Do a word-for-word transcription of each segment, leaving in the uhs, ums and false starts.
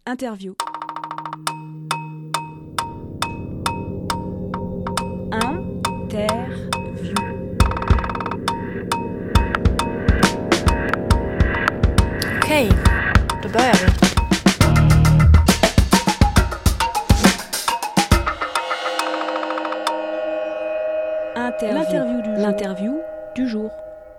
Interview. Interview. Okej, då börjar vi. Interview. L'interview du jour.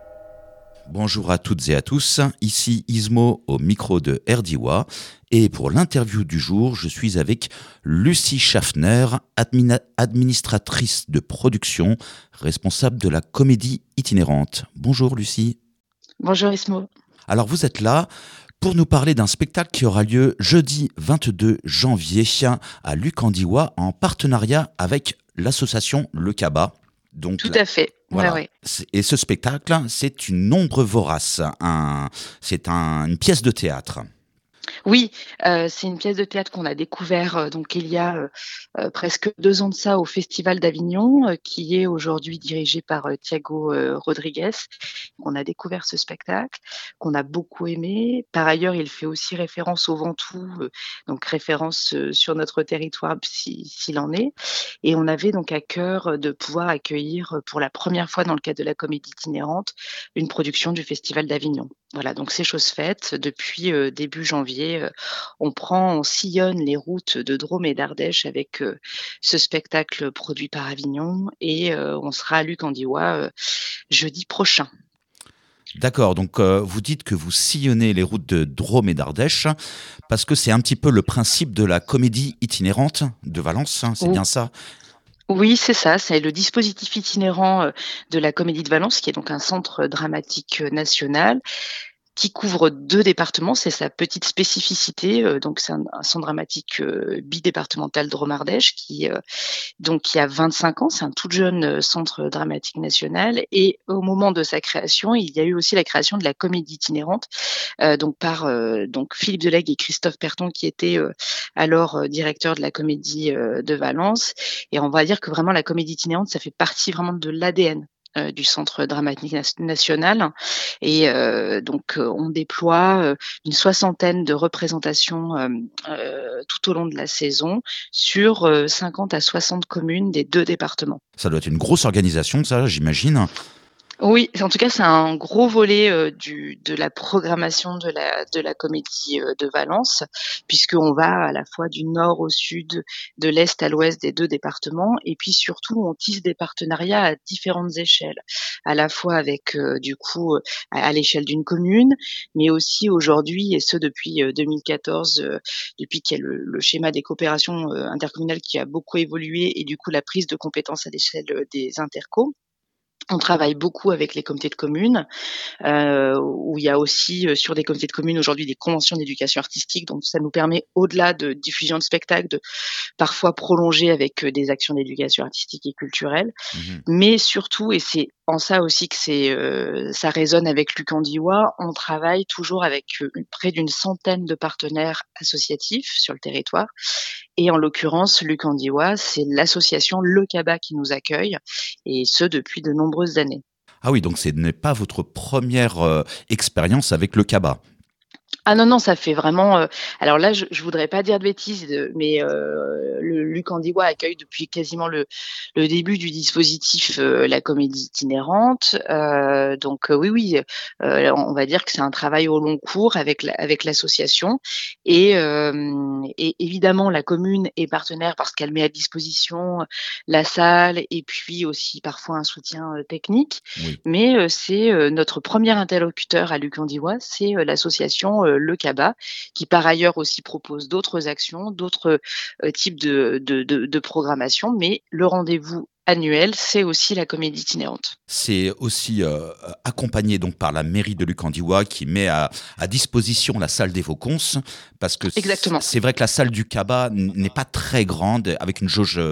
Bonjour à toutes et à tous, ici Ismo au micro de Erdiwa et pour l'interview du jour, je suis avec Lucie Schaffner, admina- administratrice de production, responsable de la comédie itinérante. Bonjour Lucie. Bonjour Ismo. Alors vous êtes là pour nous parler d'un spectacle qui aura lieu jeudi vingt-deux janvier à Lucandiwa en partenariat avec l'association Le Kaba. Donc, Tout à fait. Voilà. Ouais, ouais. Et ce spectacle, c'est une ombre vorace. Un, c'est un, une pièce de théâtre. Oui, euh, c'est une pièce de théâtre qu'on a découvert euh, donc il y a euh, euh, presque deux ans de ça au Festival d'Avignon, euh, qui est aujourd'hui dirigé par euh, Thiago euh, Rodriguez. On a découvert ce spectacle qu'on a beaucoup aimé. Par ailleurs, il fait aussi référence au Ventoux, euh, donc référence euh, sur notre territoire si, s'il en est. Et on avait donc à cœur de pouvoir accueillir euh, pour la première fois dans le cadre de la comédie itinérante une production du Festival d'Avignon. Voilà, donc c'est chose faite. Depuis euh, début janvier, euh, on prend, on sillonne les routes de Drôme et d'Ardèche avec euh, ce spectacle produit par Avignon et euh, on sera à Lucandiwa euh, jeudi prochain. D'accord, donc euh, vous dites que vous sillonnez les routes de Drôme et d'Ardèche parce que c'est un petit peu le principe de la comédie itinérante de Valence, hein, c'est Oh. bien ça ? Oui, c'est ça, c'est le dispositif itinérant euh, de la Comédie de Valence, qui est donc un centre dramatique euh, national, qui couvre deux départements, c'est sa petite spécificité. euh, Donc c'est un, un centre dramatique euh, bidépartemental Drôme-Ardèche qui euh, donc qui a vingt-cinq ans, c'est un tout jeune euh, centre dramatique national. Et au moment de sa création, il y a eu aussi la création de la comédie itinérante, euh, donc par euh, donc Philippe Delegue et Christophe Perton, qui étaient euh, alors euh, directeurs de la comédie euh, de Valence. Et on va dire que vraiment la comédie itinérante, ça fait partie vraiment de l'A D N euh, du Centre dramatique nas- national. Et euh, donc, euh, on déploie euh, une soixantaine de représentations euh, euh, tout au long de la saison sur euh, cinquante à soixante communes des deux départements. Ça doit être une grosse organisation, ça, j'imagine. Oui, en tout cas, c'est un gros volet euh, du, de la programmation de la, de la comédie euh, de Valence, puisqu'on va à la fois du nord au sud, de l'est à l'ouest des deux départements, et puis surtout, on tisse des partenariats à différentes échelles, à la fois avec, euh, du coup, euh, à, à l'échelle d'une commune, mais aussi aujourd'hui, et ce depuis euh, deux mille quatorze, euh, depuis qu'il y a le, le schéma des coopérations euh, intercommunales qui a beaucoup évolué, et du coup, la prise de compétences à l'échelle euh, des intercos. On travaille beaucoup avec les comités de communes, euh, où il y a aussi euh, sur des comités de communes aujourd'hui des conventions d'éducation artistique, donc ça nous permet, au-delà de diffusion de spectacles, de parfois prolonger avec euh, des actions d'éducation artistique et culturelle, Mhm. mais surtout, et c'est en ça aussi que c'est, euh, ça résonne avec Lucandiwa, on travaille toujours avec euh, une- près d'une centaine de partenaires associatifs sur le territoire. Et en l'occurrence, Lucandiwa, c'est l'association Le Kaba qui nous accueille, et ce depuis de nombreuses années. Ah oui, donc ce n'est pas votre première euh, expérience avec le Kaba. Ah non, non, ça fait vraiment. euh, Alors là, je, je voudrais pas dire de bêtises, de- mais euh, le Lucandiwa accueille depuis quasiment le, le début du dispositif euh, la comédie itinérante. Euh, donc euh, oui, oui, euh, on va dire que c'est un travail au long cours avec la- avec l'association. Et, euh, et évidemment, la commune est partenaire parce qu'elle met à disposition la salle et puis aussi parfois un soutien euh, technique. Oui. Mais euh, c'est euh, notre premier interlocuteur à Lucandiwa, c'est euh, l'association euh, Le Kaba, qui par ailleurs aussi propose d'autres actions, d'autres euh, types de, de, de, de programmation, mais le rendez-vous annuel, c'est aussi la comédie itinérante. C'est aussi euh, accompagné donc par la mairie de Lucandiwa qui met à, à disposition la salle des Vauconces parce que c- Exactement. c'est vrai que la salle du Kaba n- n'est pas très grande avec une jauge euh,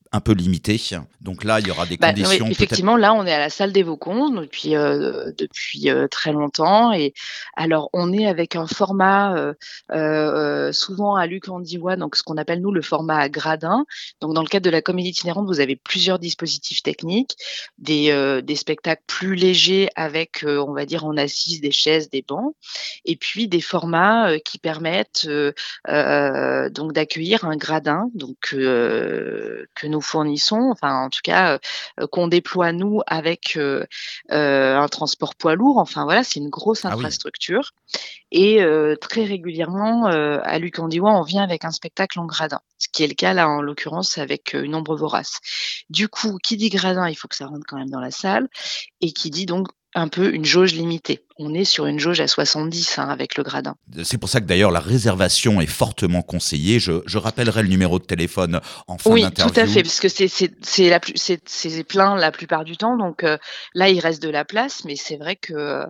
un peu limité. Donc là, il y aura des Bah, conditions oui, peut-être. effectivement, là, on est à la salle des Vaucons depuis euh, depuis euh, très longtemps. Et alors, on est avec un format euh, euh, souvent à Luc Andiwa, donc ce qu'on appelle nous le format à gradin. Donc, dans le cadre de la comédie itinérante, vous avez plusieurs dispositifs techniques, des euh, des spectacles plus légers avec, euh, on va dire, en assise, des chaises, des bancs, et puis des formats euh, qui permettent euh, euh, donc d'accueillir un gradin, donc euh, que nous fournissons, enfin en tout cas euh, qu'on déploie nous avec euh, euh, un transport poids lourd. Enfin voilà, c'est une grosse Ah oui, infrastructure. Et euh, très régulièrement, euh, à Luc Andiwa, on vient avec un spectacle en gradin, ce qui est le cas là en l'occurrence avec euh, Une ombre vorace. Du coup, qui dit gradin, il faut que ça rentre quand même dans la salle, et qui dit donc un peu une jauge limitée. On est sur une jauge à soixante-dix hein, avec le gradin. c'est pour ça que d'ailleurs la réservation est fortement conseillée. Je, je rappellerai le numéro de téléphone en fin Oui, d'interview. tout à fait, parce que c'est c'est c'est la plus c'est c'est plein la plupart du temps, donc euh, là il reste de la place, mais c'est vrai que euh,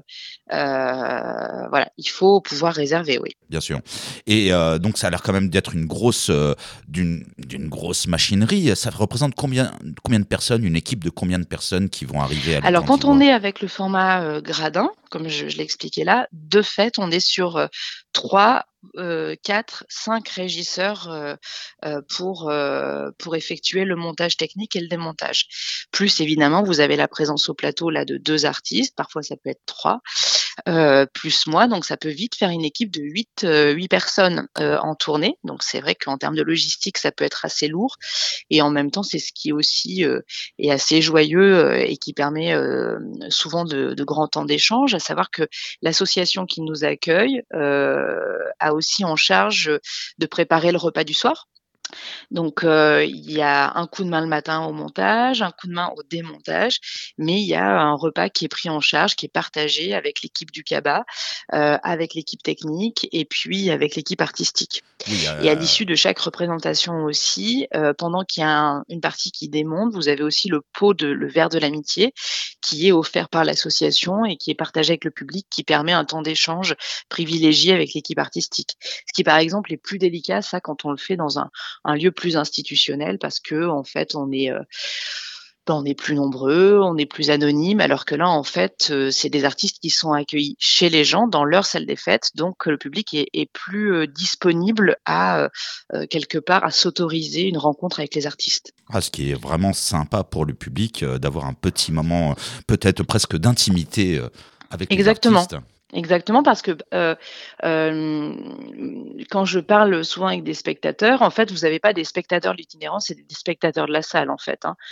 voilà, il faut pouvoir réserver, oui. Bien sûr. Et euh, donc ça a l'air quand même d'être une grosse, euh, d'une, d'une grosse machinerie. Ça représente combien, combien de personnes, une équipe de combien de personnes qui vont arriver à Alors quand Luc-en-Divois? on est avec le format euh, gradin, comme je, je l'ai expliqué là, de fait on est sur euh, trois, euh, quatre, cinq régisseurs euh, euh, pour euh, pour effectuer le montage technique et le démontage. Plus évidemment vous avez la présence au plateau là de deux artistes, parfois ça peut être trois. Euh, plus moi, donc ça peut vite faire une équipe de huit, euh, huit personnes euh, en tournée. Donc c'est vrai qu'en termes de logistique, ça peut être assez lourd. Et en même temps, c'est ce qui aussi euh, est assez joyeux euh, et qui permet euh, souvent de, de grands temps d'échange. À savoir que l'association qui nous accueille euh, a aussi en charge de préparer le repas du soir. Donc, euh, il y a un coup de main le matin au montage, un coup de main au démontage, mais il y a un repas qui est pris en charge, qui est partagé avec l'équipe du C A B A, euh, avec l'équipe technique et puis avec l'équipe artistique. Oui, Et à euh, l'issue de chaque représentation aussi, euh, pendant qu'il y a un- une partie qui démonte, vous avez aussi le pot de le verre de l'amitié qui est offert par l'association et qui est partagé avec le public, qui permet un temps d'échange privilégié avec l'équipe artistique. Ce qui, par exemple, est plus délicat, ça, quand on le fait dans un un lieu plus institutionnel parce que en fait on est euh, ben, on est plus nombreux, on est plus anonyme, alors que là en fait euh, c'est des artistes qui sont accueillis chez les gens dans leur salle des fêtes, donc euh, le public est, est plus euh, disponible à euh, euh, quelque part à s'autoriser une rencontre avec les artistes. ah, ce qui est vraiment sympa pour le public, euh, d'avoir un petit moment, euh, peut-être presque d'intimité euh, avec les Exactement. artistes. Exactement, parce que euh, euh, quand je parle souvent avec des spectateurs, en fait, vous n'avez pas des spectateurs de l'itinérance, c'est des spectateurs de la salle, en fait. Hein.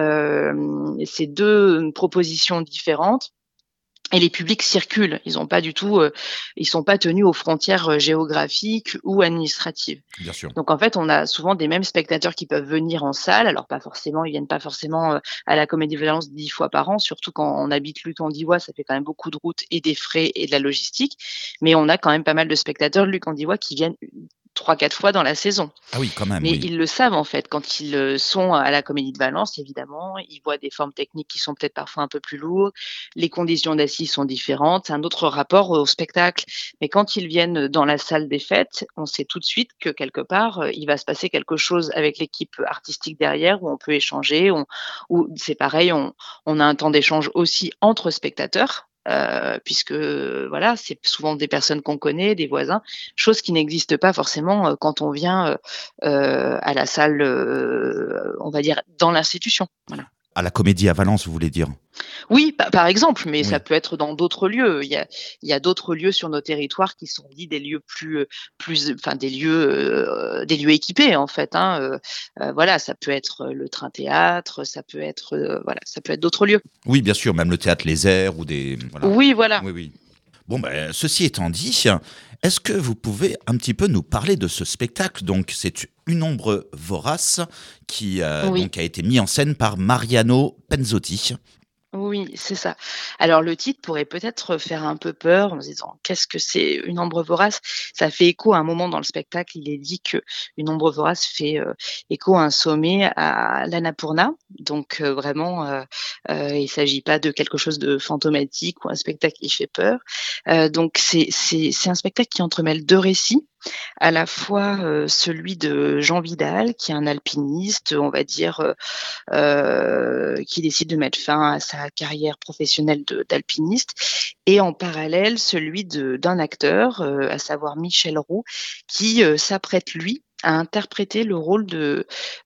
Euh, c'est deux propositions différentes. Et les publics circulent. Ils ont pas du tout, euh, ils sont pas tenus aux frontières euh, géographiques ou administratives. Bien sûr. Donc en fait, on a souvent des mêmes spectateurs qui peuvent venir en salle. Alors pas forcément, ils viennent pas forcément euh, à la Comédie Valence dix fois par an, surtout quand on habite Luc-en-Divois, ça fait quand même beaucoup de routes et des frais et de la logistique. Mais on a quand même pas mal de spectateurs de Luc-en-Divois qui viennent trois, quatre fois dans la saison. Ah oui, quand même, Mais oui. ils le savent en fait, quand ils euh, sont à la Comédie de Valence, évidemment, ils voient des formes techniques qui sont peut-être parfois un peu plus lourdes, les conditions d'assises sont différentes, c'est un autre rapport au spectacle. Mais quand ils viennent dans la salle des fêtes, on sait tout de suite que quelque part, euh, il va se passer quelque chose avec l'équipe artistique derrière, où on peut échanger, on, où c'est pareil, on, on a un temps d'échange aussi entre spectateurs. Euh, puisque voilà, c'est souvent des personnes qu'on connaît, des voisins, chose qui n'existe pas forcément euh, quand on vient euh, euh, à la salle, euh, on va dire, dans l'institution. Voilà. À la Comédie à Valence, vous voulez dire? Oui, pa- par exemple, mais Oui. ça peut être dans d'autres lieux. Il y a, il y a d'autres lieux sur nos territoires qui sont dits des lieux plus, euh, plus, enfin des lieux, euh, des lieux équipés en fait. Hein. Euh, euh, voilà, ça peut être le Train-Théâtre, ça peut être, euh, voilà, ça peut être d'autres lieux. Oui, bien sûr, même le théâtre Les Airs ou des... Voilà. Oui, voilà. Oui, oui. Bon, ben, ceci étant dit, est-ce que vous pouvez un petit peu nous parler de ce spectacle? Donc, c'est Une ombre vorace qui euh, Oui. donc, a été mis en scène par Mariano Penzotti. Oui, Oui, c'est ça. Alors le titre pourrait peut-être faire un peu peur en se disant: «Qu'est-ce que c'est une ombre vorace?» Ça fait écho à un moment dans le spectacle, il est dit qu'une ombre vorace fait, heu, écho à un sommet à l'Annapurna. Donc heu, vraiment, heu heu, il s'agit pas de quelque chose de fantomatique ou un spectacle qui fait peur. Heu, donc c'est c'est c'est un spectacle qui entremêle deux récits, à la fois, heu, celui de Jean Vidal qui est un alpiniste, on va dire, heu heu, qui décide de mettre fin à sa carrière professionnelle de d'alpiniste et en parallèle celui de d'un acteur, heu, à savoir Michel Roux qui, heu, s'apprête lui à interpréter le rôle de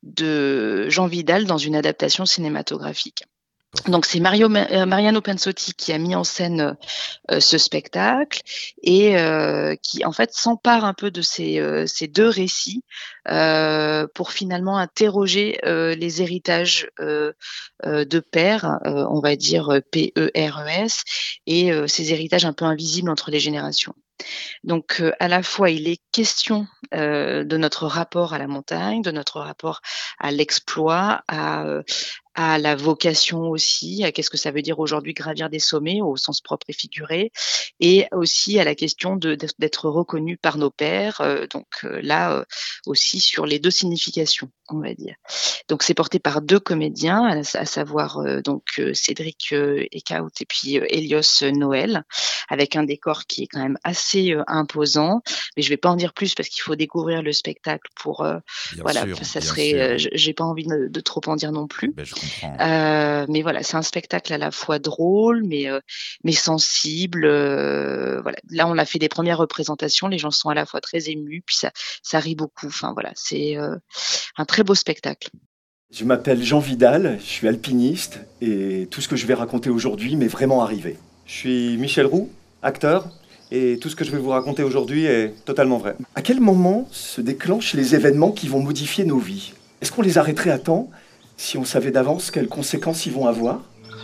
de Jean Vidal dans une adaptation cinématographique. Donc c'est Mario Ma heu, Mariano Pensotti qui a mis en scène, heu, ce spectacle et heu, qui en fait s'empare un peu de ces, heu, ces deux récits, heu, pour finalement interroger, heu, les héritages, heu heu, de père, heu, on va dire, heu, P E R E S et heu, ces héritages un peu invisibles entre les générations. Donc heu, à la fois il est question, heu, de notre rapport à la montagne, de notre rapport à l'exploit, à, heu, à la vocation aussi, à qu'est-ce que ça veut dire aujourd'hui gravir des sommets au sens propre et figuré et aussi à la question de d'être d'être reconnu par nos pairs, heu, donc heu, là, heu, aussi sur les deux significations, on va dire. Donc c'est porté par deux comédiens, à à savoir, heu, donc heu, Cédric, heu, Eckhout et puis, heu, Hélios Noël, avec un décor qui est quand même assez, heu, imposant. Mais je vais pas en dire plus parce qu'il faut découvrir le spectacle pour, heu, Bien voilà, sûr, ça bien serait, sûr. heu, j j'ai pas envie de de trop en dire non plus. Ben, je comprends. Heu, mais voilà, c'est un spectacle à la fois drôle, mais heu, mais sensible, heu, voilà. Là, on a fait des premières représentations, les gens sont à la fois très émus, puis ça ça rit beaucoup. Enfin voilà, c'est, heu, un très beau spectacle. Je m'appelle Jean Vidal, je suis alpiniste et tout ce que je vais raconter aujourd'hui m'est vraiment arrivé. Je suis Michel Roux, acteur, et tout ce que je vais vous raconter aujourd'hui est totalement vrai. À quel moment se déclenchent les événements qui vont modifier nos vies? Est-ce qu'on les arrêterait à temps si on savait d'avance quelles conséquences ils vont avoir?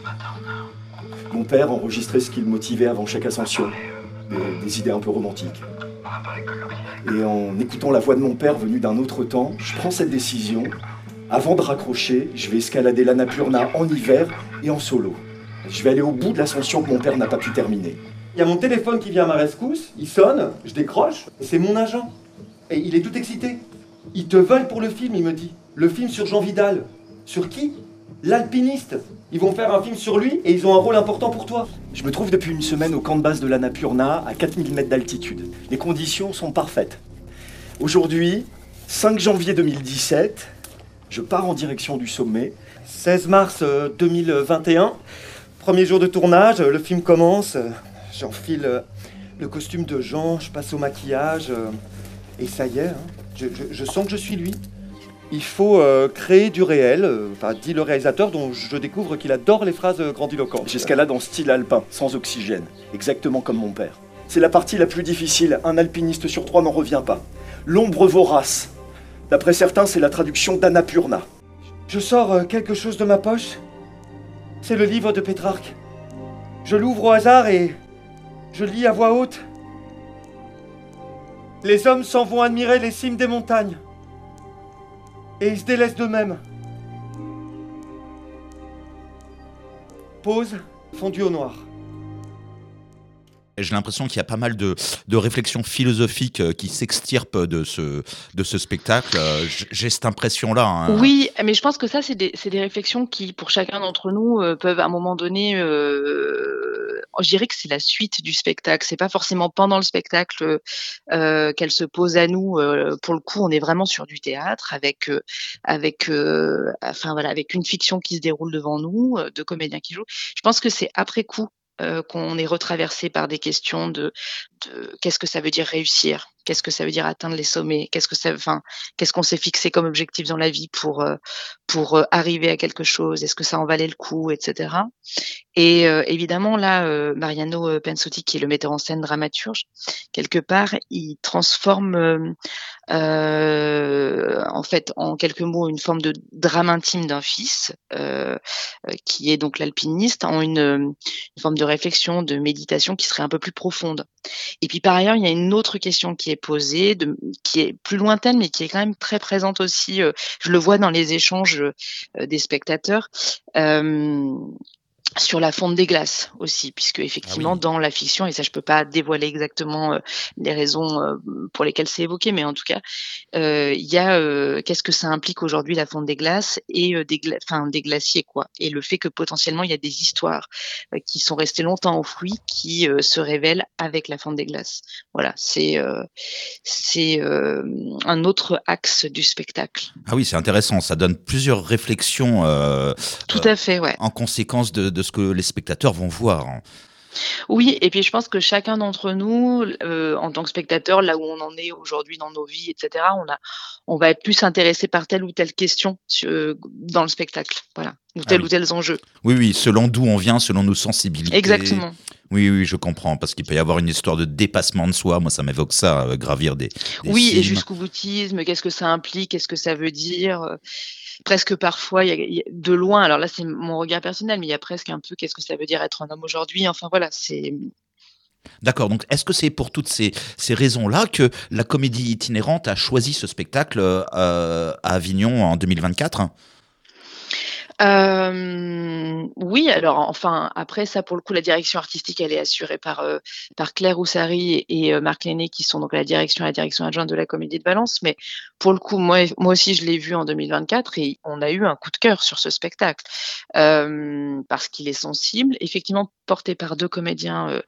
Mon père enregistrait ce qui le motivait avant chaque ascension, des, des idées un peu romantiques. Et en écoutant la voix de mon père venue d'un autre temps, je prends cette décision. Avant de raccrocher, je vais escalader l'Annapurna en hiver et en solo. Je vais aller au bout de l'ascension que mon père n'a pas pu terminer. Il y a mon téléphone qui vient à ma rescousse, il sonne, je décroche, et c'est mon agent. Et il est tout excité. Ils te veulent pour le film, il me dit. Le film sur Jean Vidal. Sur qui? L'alpiniste. Ils vont faire un film sur lui et ils ont un rôle important pour toi. Je me trouve depuis une semaine au camp de base de l'Annapurna, à quatre mille mètres d'altitude. Les conditions sont parfaites. Aujourd'hui, cinq janvier deux mille dix-sept, je pars en direction du sommet. seize mars deux mille vingt et un, premier jour de tournage, le film commence. J'enfile le costume de Jean, je passe au maquillage. Et ça y est, hein, je, je, je sens que je suis lui. Il faut euh, créer du réel, euh, enfin, dit le réalisateur, dont je découvre qu'il adore les phrases grandiloquentes. J'escalade en style alpin, sans oxygène, exactement comme mon père. C'est la partie la plus difficile, un alpiniste sur trois n'en revient pas. L'ombre vorace. D'après certains, c'est la traduction d'Annapurna. Je sors euh, quelque chose de ma poche. C'est le livre de Pétrarque. Je l'ouvre au hasard et je lis à voix haute. Les hommes s'en vont admirer les cimes des montagnes. Et ils se délaissent d'eux-mêmes. Pause, fondu au noir. J'ai l'impression qu'il y a pas mal de, de réflexions philosophiques euh, qui s'extirpent de ce, de ce spectacle. Euh, j- J'ai cette impression-là. Hein. Oui, mais je pense que ça, c'est des c'est des réflexions qui, pour chacun d'entre nous, heu, peuvent à un moment donné, heu, je dirais que c'est la suite du spectacle. C'est pas forcément pendant le spectacle, heu qu'elle se pose à nous, heu, pour le coup, on est vraiment sur du théâtre avec, heu avec, heu, enfin voilà, avec une fiction qui se déroule devant nous, heu, deux comédiens qui jouent. Je pense que c'est après coup, heu, qu'on est retraversé par des questions de de qu'est-ce que ça veut dire réussir? Qu'est-ce que ça veut dire atteindre les sommets? Qu'est-ce que ça enfin, qu'est-ce qu'on s'est fixé comme objectif dans la vie pour, heu, pour, heu, arriver à quelque chose? Est-ce que ça en valait le coup et cetera? Et heu, évidemment là, heu, Mariano, heu, Pensotti qui est le metteur en scène dramaturge, quelque part, il transforme, hem, heu, en fait, en quelques mots, une forme de drame intime d'un fils, heu heu, qui est donc l'alpiniste, en une, hem, une forme de réflexion, de méditation qui serait un peu plus profonde. Et puis par ailleurs, il y a une autre question qui est posée, de qui est plus lointaine, mais qui est quand même très présente aussi, heu, je le vois dans les échanges, heu, des spectateurs. Hem sur la fonte des glaces aussi, puisque Ah effectivement oui. dans la fiction, et ça je peux pas dévoiler exactement, heu, les raisons, heu, pour lesquelles c'est évoqué, mais en tout cas, heu, il y a, heu, qu'est-ce que ça implique aujourd'hui la fonte des glaces et heu, des gla enfin des glaciers quoi, et le fait que potentiellement il y a des histoires, heu, qui sont restées longtemps enfouies qui, heu, se révèlent avec la fonte des glaces. Voilà, c'est, heu, c'est, hem, un autre axe du spectacle. Ah oui, c'est intéressant. Ça donne plusieurs réflexions euh, Tout euh, à fait, ouais. en conséquence de, de ce que les spectateurs vont voir. Oui, et puis je pense que chacun d'entre nous, heu, en tant que spectateur, là où on en est aujourd'hui dans nos vies et cetera, on a on va être plus intéressé par telle ou telle question su heu, dans le spectacle, voilà, ou Ah tel ou oui. tels enjeux. Oui, oui, selon d'où on vient, selon nos sensibilités. Exactement. Oui, oui, je comprends, parce qu'il peut y avoir une histoire de dépassement de soi. Moi, ça m'évoque ça, euh, gravir des, des Oui, et cimes. jusqu'au boutisme, qu'est-ce que ça implique? Qu'est-ce que ça veut dire? Heu, presque parfois, il y a il y a de loin, alors là, c'est mon regard personnel, mais il y a presque un peu: «Qu'est-ce que ça veut dire être un homme aujourd'hui?» Enfin voilà, c'est D'accord, donc est-ce que c'est pour toutes ces, ces raisons-là que la comédie itinérante a choisi ce spectacle euh, à Avignon en deux mille vingt-quatre? Hem, oui, alors enfin, après ça, pour le coup, la direction artistique, elle est assurée par, heu, par Claire Roussary et et heu, Marc Lenné, qui sont donc à la direction la direction adjointe de la Comédie de Valence. Mais pour le coup, moi moi aussi, je l'ai vu en deux mille vingt-quatre et on a eu un coup de cœur sur ce spectacle. Hem, parce qu'il est sensible, effectivement porté par deux comédiens, heu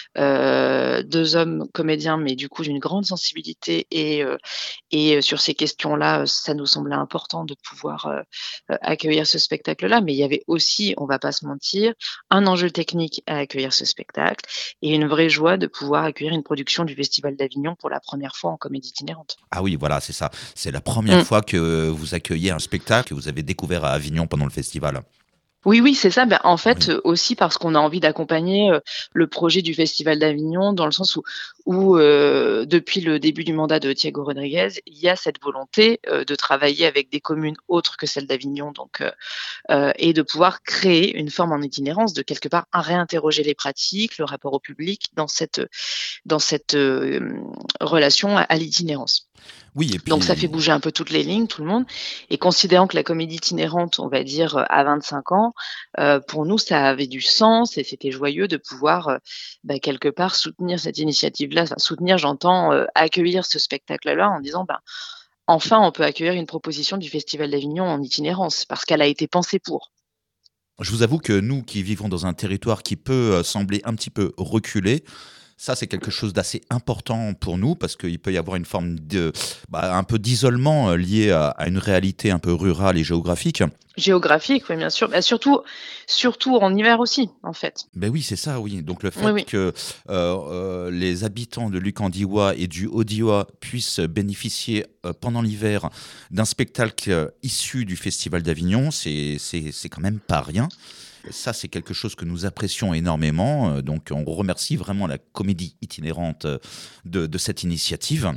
heu, deux hommes comédiens, mais du coup d'une grande sensibilité, et heu et heu, sur ces questions-là, heu, ça nous semblait important de pouvoir, heu heu, accueillir ce spectacle-là. Mais il y avait aussi, on va pas se mentir, un enjeu technique à accueillir ce spectacle et une vraie joie de pouvoir accueillir une production du Festival d'Avignon pour la première fois en comédie itinérante. Ah oui, voilà, c'est ça. C'est la première Mmh. fois que vous accueillez un spectacle que vous avez découvert à Avignon pendant le festival. Oui, oui, c'est ça. Ben, en fait, Oui. heu, aussi parce qu'on a envie d'accompagner, heu, le projet du Festival d'Avignon, dans le sens où où, heu, depuis le début du mandat de Thiago Rodriguez, il y a cette volonté, heu, de travailler avec des communes autres que celles d'Avignon, donc heu heu et de pouvoir créer une forme en itinérance, de quelque part à réinterroger les pratiques, le rapport au public dans cette, dans cette, hem, relation à à l'itinérance. Oui, et Donc ça fait puis bouger un peu toutes les lignes, tout le monde, et considérant que la comédie itinérante, on va dire, heu, a vingt-cinq ans, heu, pour nous, ça avait du sens et c'était joyeux de pouvoir, heu, bah, quelque part soutenir cette initiative-là. Enfin soutenir, j'entends, heu, accueillir ce spectacle-là en disant: «Ben, enfin, on peut accueillir une proposition du Festival d'Avignon en itinérance», parce qu'elle a été pensée pour. je vous avoue que nous qui vivons dans un territoire qui peut euh, sembler un petit peu reculé, ça, c'est quelque chose d'assez important pour nous parce qu'il peut y avoir une forme de, bah, un peu d'isolement euh, lié à, à une réalité un peu rurale et géographique. Géographique, oui, bien sûr. Bah, surtout surtout en hiver aussi, en fait. Ben oui, c'est ça, oui. Donc le Oui, fait oui. que euh, euh, les habitants de Lucandiwa et du Haut-Diois puissent bénéficier euh, pendant l'hiver d'un spectacle euh, issu du Festival d'Avignon, c'est c'est c'est quand même pas rien. Ça, c'est quelque chose que nous apprécions énormément. Euh, Donc on remercie vraiment la comédie itinérante euh, de, de cette initiative.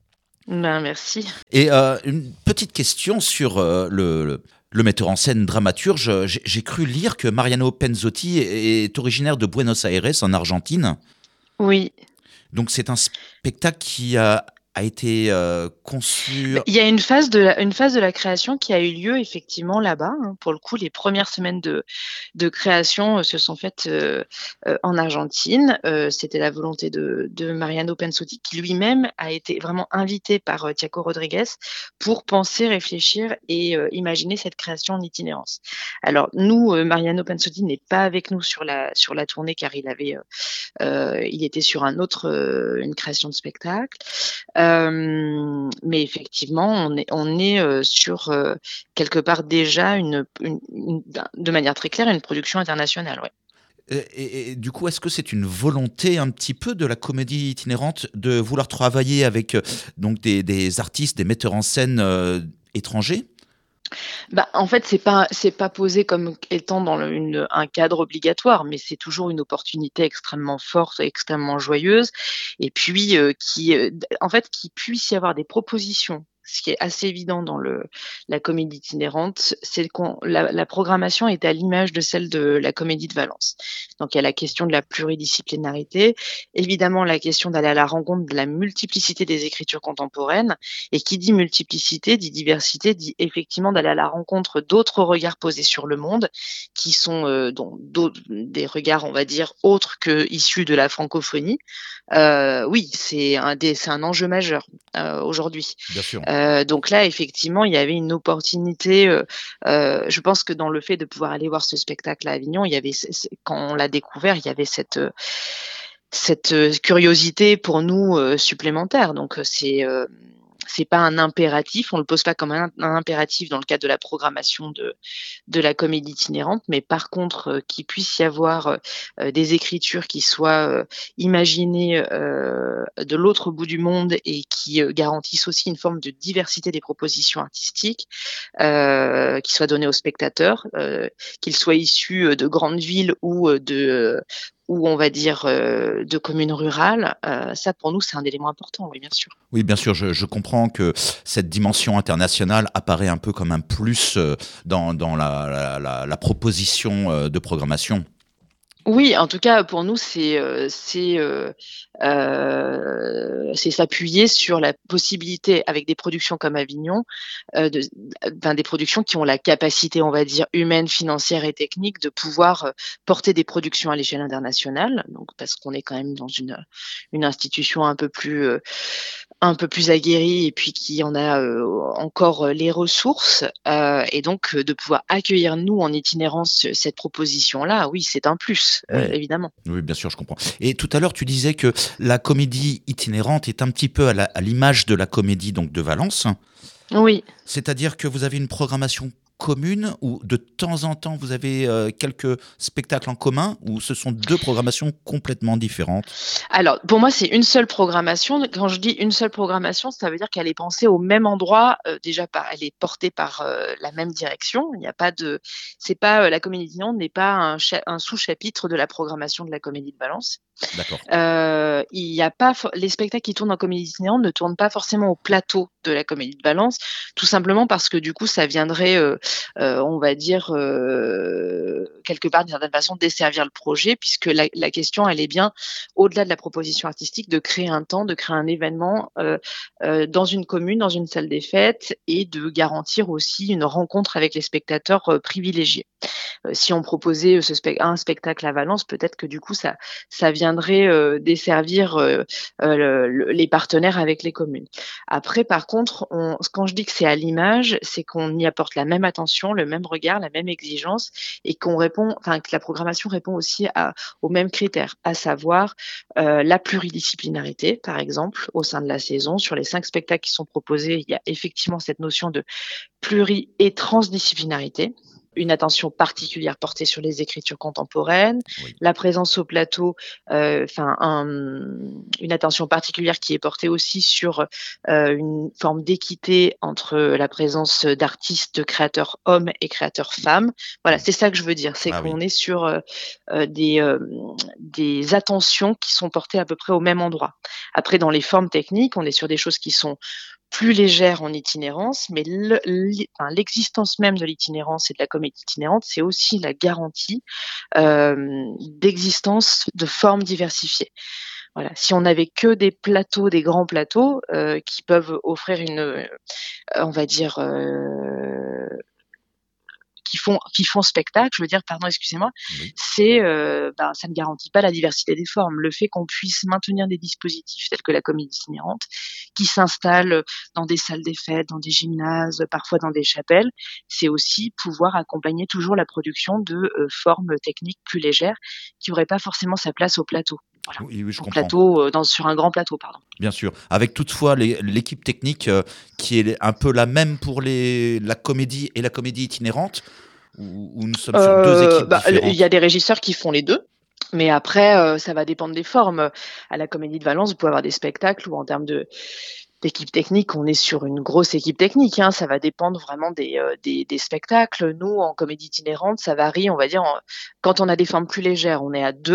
Ben, merci. Et euh, une petite question sur euh, le, le- le metteur en scène dramaturge. J'ai j'ai cru lire que Mariano Penzotti est est originaire de Buenos Aires, en Argentine. Oui. Donc c'est un spectacle qui a, a été euh, conçu. Beh, il y a une phase de la une phase de la création qui a eu lieu effectivement là-bas, hein. Pour le coup, les premières semaines de de création, heu, se sont faites, heu heu, en Argentine. Heu, c'était la volonté de de Mariano Pensotti, qui lui-même a été vraiment invité par, heu, Tiago Rodriguez pour penser, réfléchir et heu, imaginer cette création en itinérance. Alors nous, heu, Mariano Pensotti n'est pas avec nous sur la sur la tournée, car il avait, heu heu, il était sur un autre, heu, une création de spectacle. Hem, mais effectivement, on est on est, heu, sur, heu, quelque part déjà une une une d'un de manière très claire, une production internationale, ouais. Et, et- et du coup, est-ce que c'est une volonté un petit peu de la comédie itinérante de vouloir travailler avec euh, donc des, des artistes, des metteurs en scène euh, étrangers? Bah, en fait, c'est pas c'est pas posé comme étant dans le une un cadre obligatoire, mais c'est toujours une opportunité extrêmement forte et extrêmement joyeuse, et puis, heu, qui, heu, d en fait, qu'il puisse y avoir des propositions ce qui est assez évident dans le, la comédie itinérante, c'est que la, la programmation est à l'image de celle de la comédie de Valence. Donc il y a la question de la pluridisciplinarité, évidemment la question d'aller à la rencontre de la multiplicité des écritures contemporaines, et qui dit multiplicité, dit diversité, dit effectivement d'aller à la rencontre d'autres regards posés sur le monde, qui sont euh, donc, des regards, on va dire, autres que issus de la francophonie. Euh, oui, c'est un, des, c'est un enjeu majeur euh, aujourd'hui. Bien sûr. Euh, donc là, effectivement, il y avait une opportunité. Euh, euh, je pense que dans le fait de pouvoir aller voir ce spectacle à Avignon, il y avait, quand on l'a découvert, il y avait cette cette curiosité pour nous euh, supplémentaire. Donc c'est euh, c'est pas un impératif, on le pose pas comme un, un impératif dans le cadre de la programmation de de la comédie itinérante, mais par contre euh, qu'il puisse y avoir euh, des écritures qui soient euh, imaginées euh, de l'autre bout du monde et qui euh, garantissent aussi une forme de diversité des propositions artistiques, euh, qui soient données aux spectateurs, euh, qu'ils soient issus de grandes villes ou de ou on va dire euh, de communes rurales, euh, ça pour nous c'est un élément important, oui bien sûr. Oui bien sûr, je, je comprends que cette dimension internationale apparaît un peu comme un plus dans, dans la, la, la, la proposition de programmation. Oui, en tout cas pour nous c'est euh, c'est euh, euh, c'est s'appuyer sur la possibilité avec des productions comme Avignon, euh, de, ben, des productions qui ont la capacité, on va dire humaine, financière et technique de pouvoir porter des productions à l'échelle internationale. Donc parce qu'on est quand même dans une une institution un peu plus euh, un peu plus aguerrie et puis qui en a euh, encore les ressources euh, et donc de pouvoir accueillir nous en itinérance cette proposition là, oui c'est un plus. Euh, oui. Évidemment. Oui, bien sûr, je comprends. Et tout à l'heure, tu disais que la comédie itinérante est un petit peu à, la, à l'image de la comédie donc de Valence. Oui. C'est-à-dire que vous avez une programmation commune ou de temps en temps vous avez euh, quelques spectacles en commun ou ce sont deux programmations complètement différentes? Alors pour moi c'est une seule programmation. Quand je dis une seule programmation, ça veut dire qu'elle est pensée au même endroit, euh, déjà par, elle est portée par euh, la même direction. Il n'y a pas de, c'est pas euh, la comédie itinérante n'est pas un, cha- un sous-chapitre de la programmation de la comédie de Valence. D'accord. Euh, il y a pas les spectacles qui tournent en comédie itinérante ne tournent pas forcément au plateau de la comédie de Valence, tout simplement parce que du coup ça viendrait, euh, euh, on va dire euh, quelque part d'une certaine façon desservir le projet, puisque la, la question elle est bien au-delà de la proposition artistique de créer un temps, de créer un événement euh, euh, dans une commune, dans une salle des fêtes et de garantir aussi une rencontre avec les spectateurs euh, privilégiés. Euh, si on proposait ce spe- un spectacle à Valence, peut-être que du coup ça ça viendrait euh, desservir euh, euh, le, le, les partenaires avec les communes. Après, par contre, on, quand je dis que c'est à l'image, c'est qu'on y apporte la même attention, le même regard, la même exigence, et qu'on répond, enfin que la programmation répond aussi à, aux mêmes critères, à savoir euh, la pluridisciplinarité, par exemple, au sein de la saison. Sur les cinq spectacles qui sont proposés, il y a effectivement cette notion de pluri- et transdisciplinarité. Une attention particulière portée sur les écritures contemporaines, oui. La présence au plateau, enfin euh, une attention particulière qui est portée aussi sur euh, une forme d'équité entre la présence d'artistes, de créateurs hommes et créateurs femmes. Voilà, c'est ça que je veux dire, c'est ah, qu'on oui. est sur euh, des, euh, des attentions qui sont portées à peu près au même endroit. Après, dans les formes techniques, on est sur des choses qui sont plus légère en itinérance, mais le, enfin, l'existence même de l'itinérance et de la comédie itinérante, c'est aussi la garantie euh, d'existence de formes diversifiées. Voilà. Si on n'avait que des plateaux, des grands plateaux, euh, qui peuvent offrir une, euh, on va dire, euh, qui font qui font spectacle, je veux dire, pardon, excusez-moi, oui. c'est euh, ben, ça ne garantit pas la diversité des formes. Le fait qu'on puisse maintenir des dispositifs tels que la comédie itinérante, qui s'installent dans des salles des fêtes, dans des gymnases, parfois dans des chapelles, c'est aussi pouvoir accompagner toujours la production de euh, formes techniques plus légères qui n'auraient pas forcément sa place au plateau. Voilà. Oui, oui, je au comprends. Plateau, euh, dans, sur un grand plateau, pardon. Bien sûr, avec toutefois les, l'équipe technique euh, qui est un peu la même pour les, la comédie et la comédie itinérante, ou, ou nous sommes sur euh, deux équipes bah, différentes? Il y a des régisseurs qui font les deux, mais après, euh, ça va dépendre des formes. À la Comédie de Valence, vous pouvez avoir des spectacles où en termes de d'équipe technique, on est sur une grosse équipe technique, hein, ça va dépendre vraiment des, euh, des, des spectacles. Nous, en comédie itinérante, ça varie, on va dire, en, quand on a des formes plus légères, on est à deux.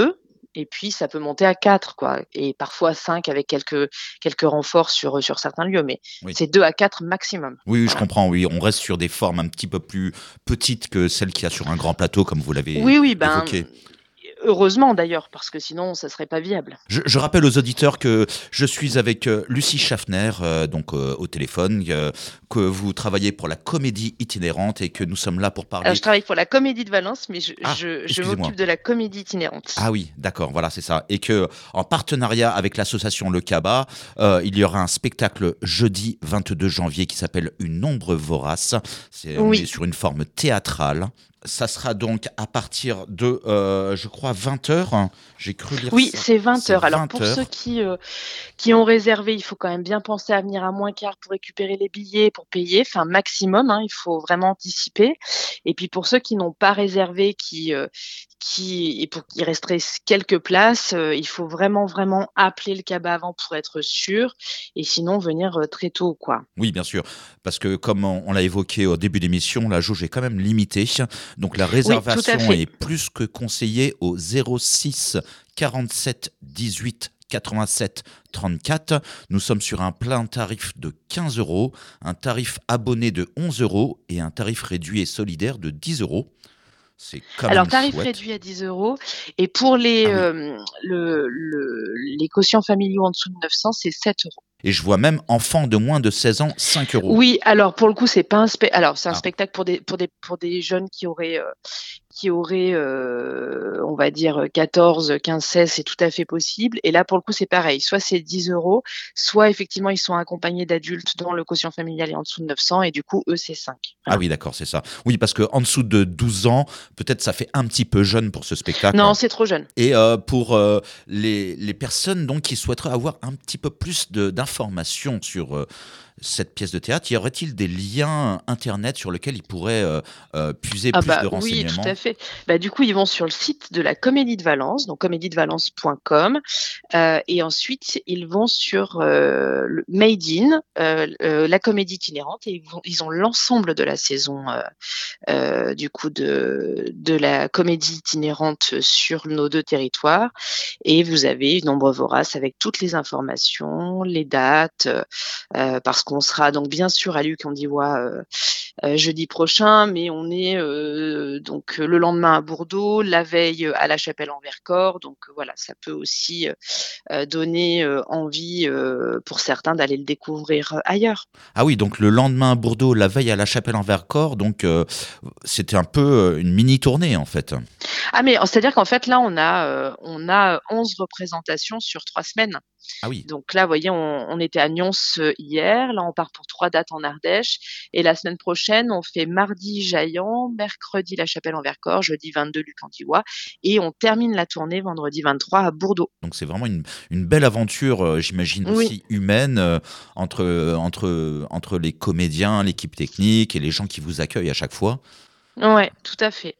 et puis ça peut monter à quatre, quoi, et parfois cinq avec quelques quelques renforts sur, sur certains lieux, mais Oui. c'est deux à quatre maximum. Oui, je Voilà. comprends, oui. On reste sur des formes un petit peu plus petites que celles qu'il y a sur un grand plateau, comme vous l'avez Oui, oui, ben, évoqué. heureusement d'ailleurs, parce que sinon ça serait pas viable. Je, je rappelle aux auditeurs que je suis avec euh, Lucie Schaffner, euh, donc euh, au téléphone, euh, que vous travaillez pour la Comédie Itinérante et que nous sommes là pour parler. Alors je travaille pour la Comédie de Valence, mais je, Ah, je, je excusez-moi. m'occupe de la Comédie Itinérante. Ah oui, d'accord, voilà, c'est ça. Et que en partenariat avec l'association Le Cabas, euh, il y aura un spectacle jeudi vingt-deux janvier qui s'appelle Une ombre vorace. C'est, on Oui. est sur une forme théâtrale. Ça sera donc à partir de, euh, je crois, vingt heures. J'ai cru lire Oui, ça. c'est vingt C'est heures. Alors vingt pour heures. ceux qui, euh, qui ont réservé, il faut quand même bien penser à venir à moins quart pour récupérer les billets, pour payer, enfin maximum, hein, il faut vraiment anticiper. Et puis pour ceux qui n'ont pas réservé, qui, euh, qui et pour qu'il resterait quelques places, euh, il faut vraiment vraiment appeler le cabas avant pour être sûr, et sinon venir euh, très tôt, quoi. Oui, bien sûr, parce que comme on, on l'a évoqué au début d'émission, la jauge est quand même limitée. Donc la réservation fait. est plus que conseillée au zéro six quarante-sept dix-huit quatre-vingt-sept trente-quatre. Nous sommes sur un plein tarif de quinze euros, un tarif abonné de onze euros et un tarif réduit et solidaire de dix euros. C'est quand Alors même tarif chouette. réduit à dix euros, et pour les, Ah oui. euh, le, le, les quotients familiaux en dessous de neuf cents, c'est sept euros. Et je vois même enfants de moins de seize ans, cinq euros. Oui, alors pour le coup, c'est pas un spectacle. Alors c'est un Ah. spectacle pour des pour des pour des jeunes qui auraient euh, qui auraient euh, on va dire quatorze, quinze, seize, c'est tout à fait possible. Et là pour le coup, c'est pareil. Soit c'est dix euros, soit effectivement ils sont accompagnés d'adultes dont le quotient familial est en dessous de neuf cents, et du coup eux c'est cinq. Ah oui, d'accord, c'est ça. Oui, parce que en dessous de douze ans, peut-être ça fait un petit peu jeune pour ce spectacle. Non, c'est trop jeune. Et euh, pour euh, les, les personnes donc qui souhaiteraient avoir un petit peu plus de, d'informations sur euh, cette pièce de théâtre, y aurait-il des liens internet sur lesquels ils pourraient euh, euh, puiser Ah plus bah de oui, renseignements? tout à fait. Bah, du coup, ils vont sur le site de la Comédie de Valence, donc comédie de valence point com, euh, et ensuite ils vont sur euh, le Made in, euh, euh, la Comédie itinérante, et ils, vont, ils ont l'ensemble de la saison euh, euh, du coup de, de la Comédie itinérante sur nos deux territoires, et vous avez une ombre vorace avec toutes les informations, les dates, euh, parce qu'on sera donc bien sûr à Luc on dit ouais, euh, euh, jeudi prochain, mais on est euh, donc le lendemain à Bordeaux, la veille à la Chapelle en Vercors, donc voilà, ça peut aussi euh, donner euh, envie euh, pour certains d'aller le découvrir ailleurs. Ah oui, donc le lendemain à Bordeaux, la veille à la Chapelle en Vercors, donc euh, c'était un peu euh, une mini-tournée en fait. Ah mais c'est-à-dire qu'en fait là on a euh, on a onze représentations sur trois semaines. Ah oui. Donc là, vous voyez, on, on était à Nyons hier, là on part pour trois dates en Ardèche, et la semaine prochaine on fait mardi Jaillant, mercredi la Chapelle en Vercors, jeudi vingt-deux Luc-Antivois, et on termine la tournée vendredi vingt-trois à Bordeaux. Donc c'est vraiment une, une belle aventure, euh, j'imagine Oui. aussi humaine, euh, entre, entre, entre les comédiens, l'équipe technique et les gens qui vous accueillent à chaque fois. Ouais, tout à fait.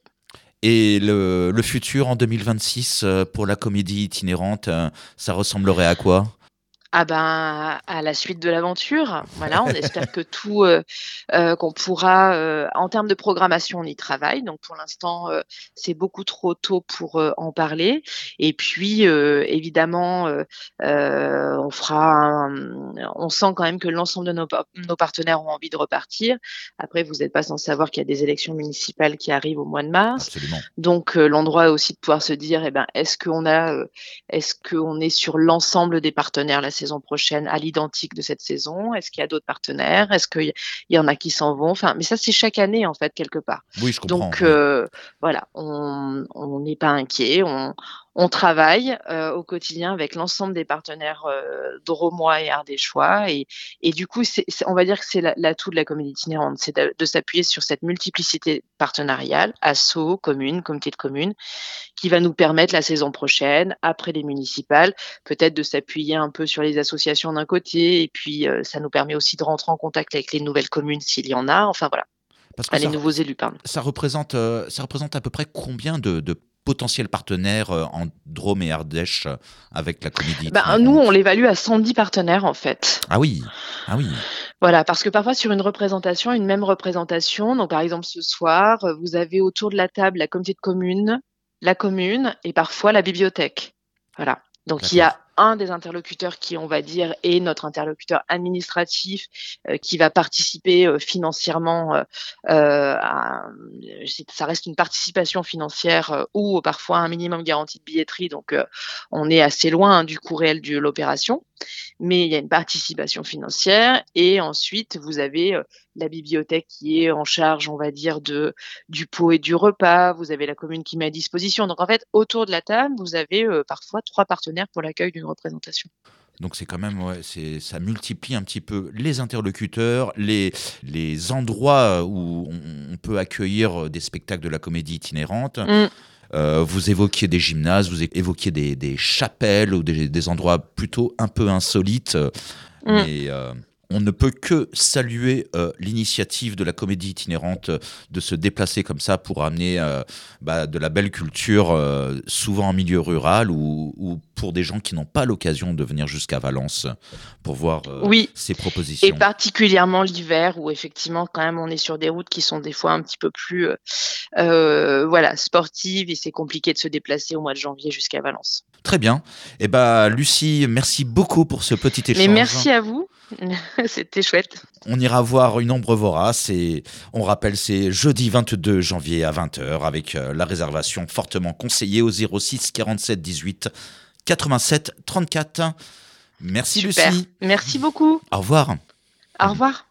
Et le, le futur en deux mille vingt-six euh, pour la comédie itinérante, euh, ça ressemblerait à quoi? Ah ben, à la suite de l'aventure. Voilà, on espère que tout, euh, euh, qu'on pourra, euh, en termes de programmation, on y travaille. Donc pour l'instant, euh, c'est beaucoup trop tôt pour euh, en parler. Et puis, euh, évidemment, euh, euh, on fera, un- on sent quand même que l'ensemble de nos, pa- nos partenaires ont envie de repartir. Après, vous n'êtes pas sans savoir qu'il y a des élections municipales qui arrivent au mois de mars. Absolument. Donc euh, l'endroit est aussi de pouvoir se dire, eh ben, est-ce qu'on a, euh, est-ce qu'on est sur l'ensemble des partenaires la saison prochaine à l'identique de cette saison? Est-ce qu'il y a d'autres partenaires? Est-ce qu'il y, y en a qui s'en vont? Enfin, mais ça c'est chaque année en fait quelque part. Oui, je comprends. Donc oui. euh, voilà, on on n'est pas inquiet, on on travaille euh, au quotidien avec l'ensemble des partenaires euh, drômois et ardéchois, et et du coup c'est, c'est- on va dire que c'est la- l'atout de la comédie itinérante, c'est de, de s'appuyer sur cette multiplicité partenariale, asso, communes, comité de communes, qui va nous permettre la saison prochaine, après les municipales, peut-être de s'appuyer un peu sur les associations d'un côté, et puis euh, ça nous permet aussi de rentrer en contact avec les nouvelles communes s'il y en a, enfin voilà, Parce que ah, les ça, nouveaux élus, pardon. ça représente, euh, ça représente à peu près combien de, de potentiels partenaires euh, en Drôme et Ardèche euh, avec la comédie Ben, itinérante? nous, on l'évalue à cent dix partenaires en fait. Ah oui, ah oui. Voilà, parce que parfois sur une représentation, une même représentation, donc par exemple ce soir, euh, vous avez autour de la table la communauté de communes, la commune et parfois la bibliothèque. Voilà. Donc D'accord. il y a un des interlocuteurs qui, on va dire, est notre interlocuteur administratif, euh, qui va participer euh, financièrement. Euh, euh, à, ça reste une participation financière euh, ou parfois un minimum garanti de billetterie. Donc euh, on est assez loin hein, du coût réel de l'opération, mais il y a une participation financière. Et ensuite, vous avez euh, la bibliothèque qui est en charge, on va dire, de du pot et du repas. Vous avez la commune qui met à disposition. Donc en fait, autour de la table, vous avez euh, parfois trois partenaires pour l'accueil d'une représentation. Donc c'est quand même, ouais, c'est, ça multiplie un petit peu les interlocuteurs, les, les endroits où on, on peut accueillir des spectacles de la comédie itinérante. Mm. Euh, vous évoquiez des gymnases, vous évoquiez des, des chapelles ou des, des endroits plutôt un peu insolites. Mm. Mais euh, on ne peut que saluer euh, l'initiative de la comédie itinérante euh, de se déplacer comme ça pour amener euh, bah, de la belle culture, euh, souvent en milieu rural ou, ou pour des gens qui n'ont pas l'occasion de venir jusqu'à Valence pour voir euh, Oui. ces Et propositions. particulièrement l'hiver où effectivement quand même on est sur des routes qui sont des fois un petit peu plus euh, euh, voilà, sportives et c'est compliqué de se déplacer au mois de janvier jusqu'à Valence. Très bien. Eh ben, Lucie, merci beaucoup pour ce petit échange. Mais merci à vous, c'était chouette. On ira voir Une ombre vorace et on rappelle, c'est jeudi vingt-deux janvier à vingt heures avec euh, la réservation fortement conseillée au zéro six quarante-sept dix-huit quatre-vingt-sept trente-quatre. Merci Super. Lucie. Merci beaucoup. Au revoir. Au revoir.